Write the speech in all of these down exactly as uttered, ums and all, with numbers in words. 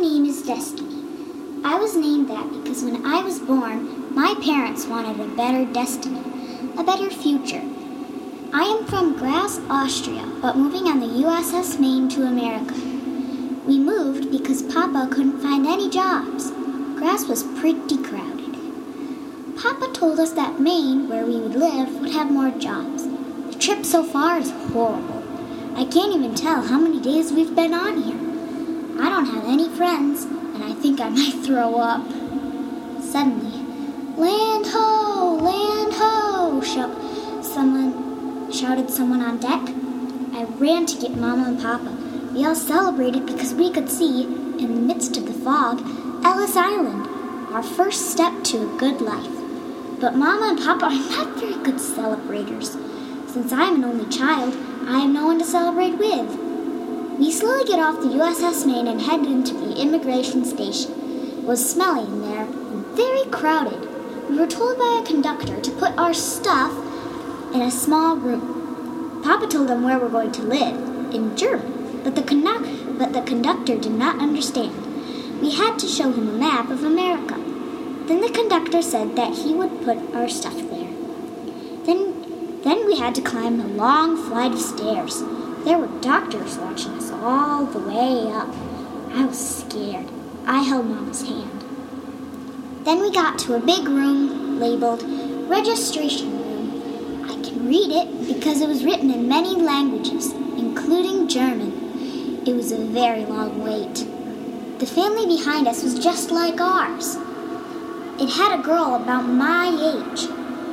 name is Destiny. I was named that because when I was born, my parents wanted a better destiny, a better future. I am from Graz, Austria, but moving on the U S S Maine to America. We moved because Papa couldn't find any jobs. Graz was pretty crowded. Papa told us that Maine, where we would live, would have more jobs. The trip so far is horrible. I can't even tell how many days we've been on here. I don't have any friends, and I think I might throw up. Suddenly, "Land ho! Land ho!" Shout, someone shouted someone on deck. I ran to get Mama and Papa. We all celebrated because we could see, in the midst of the fog, Ellis Island, our first step to a good life. But Mama and Papa are not very good celebrators. Since I am an only child, I have no one to celebrate with. We slowly get off the U S S Maine and head into the immigration station. It was smelly in there and very crowded. We were told by a conductor to put our stuff in a small room. Papa told them where we're going to live, in German, but the, conduct- but the conductor did not understand. We had to show him a map of America. Then the conductor said that he would put our stuff there. Then, then we had to climb a long flight of stairs. There were doctors watching us all the way up. I was scared. I held Mama's hand. Then we got to a big room labeled Registration Room. I can read it because it was written in many languages, including German. It was a very long wait. The family behind us was just like ours. It had a girl about my age.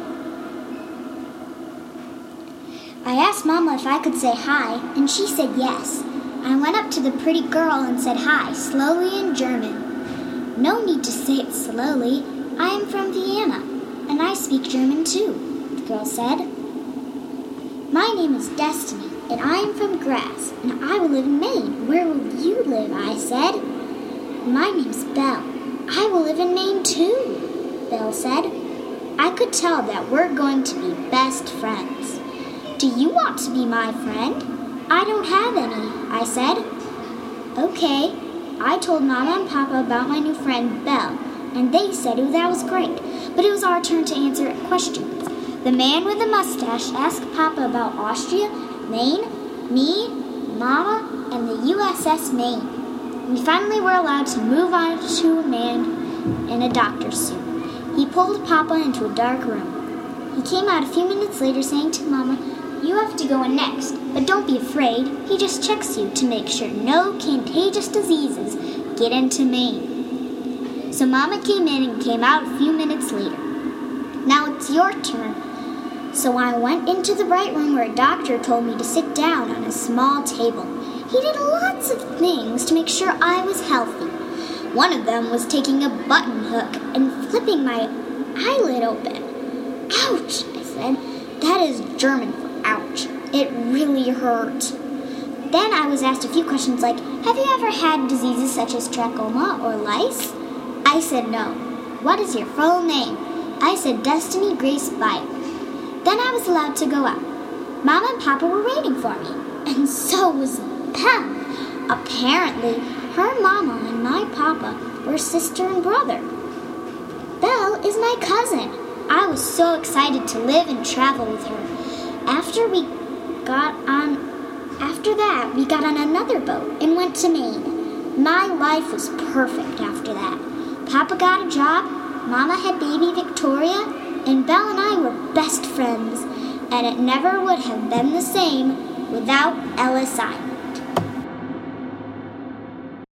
I asked Mama if I could say hi, and she said yes. I went up to the pretty girl and said hi, slowly in German. "No need to say it slowly. I am from Vienna, and I speak German too," the girl said. "My name is Destiny, and I am from Graz, and I will live in Maine. Where will you live?" I said. "My name's Belle. I will live in Maine too," Belle said. I could tell that we're going to be best friends. "Do you want to be my friend?" "I don't have any," I said. Okay. I told Mama and Papa about my new friend, Belle, and they said that was great, but it was our turn to answer questions. The man with the mustache asked Papa about Austria, Maine, me, Mama, and the U S S Maine. We finally were allowed to move on to a man in a doctor's suit. He pulled Papa into a dark room. He came out a few minutes later saying to Mama, "You have to go in next, but don't be afraid. He just checks you to make sure no contagious diseases get into Maine." So Mama came in and came out a few minutes later. "Now it's your turn." So I went into the bright room where a doctor told me to sit down on a small table. He did lots of things to make sure I was healthy. One of them was taking a button hook and flipping my eyelid open. "Ouch," I said. That is German for ouch. It really hurt. Then I was asked a few questions like, "Have you ever had diseases such as trachoma or lice?" I said no. "What is your full name?" I said Destiny Grace Bite. Then I was allowed to go out. Mama and Papa were waiting for me, and so was Belle. Apparently, her Mama and my Papa were sister and brother. Belle is my cousin. I was so excited to live and travel with her. After we got on, after that, we got on another boat and went to Maine. My life was perfect after that. Papa got a job, Mama had baby Victoria, and Belle and I were best friends. And it never would have been the same without Ellis Island.